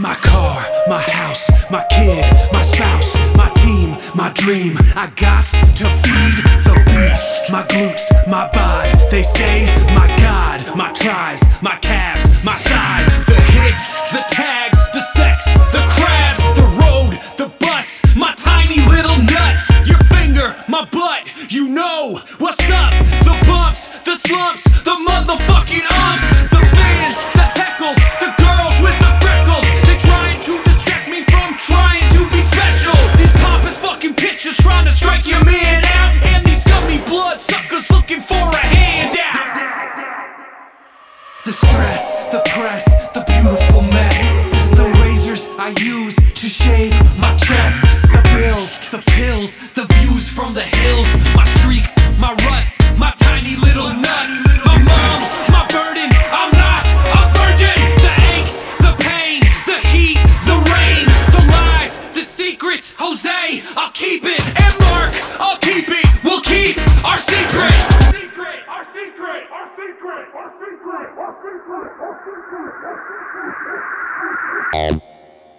My car, my house, my kid, my spouse, my team, my dream. I got to feed the beast. My glutes, my bod, they say my God. My tries, my calves, my thighs. The hits, the tags, the sex, the crabs, the road, the bus, my tiny little nuts. Your finger, my butt, you know what's up. The bumps, the slumps, the motherfucking umps. The fans, the heckles, the girls with the freckles. They trying to distract me from trying to be special. These pompous fucking pictures trying to strike your man out. And these scummy bloodsuckers looking for a handout. The stress, the press, the beautiful mess. The razors I use to shave my chest. The bills, the pills, the views from the hills. My streaks, my ruts, my tiny little nuts. My mom, my burden, I'm not a virgin. The angst, the pain, the heat, the rain. The lies, the secrets, Jose, I'll keep it. And Mark, I'll keep it. We'll keep our secret. Our secret, our secret, our secret, our secret, our secret, our secret.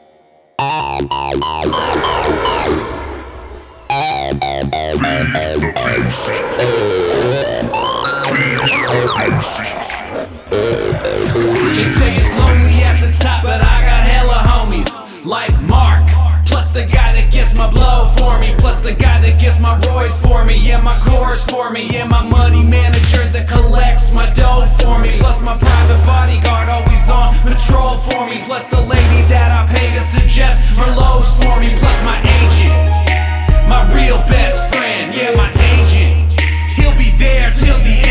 They say it's lonely at the top, but I got hella homies like Mark. Plus the guy that gets my blow for me. Plus the guy that gets my roids for me. Yeah, my chorus for me. Yeah, my money manager that collects my dough for me. Plus my private bodyguard always on patrol for me. Plus the lady that I pay to suggest Merlots for me. Plus my agent, my real best friend. Yeah, my agent, he'll be there till the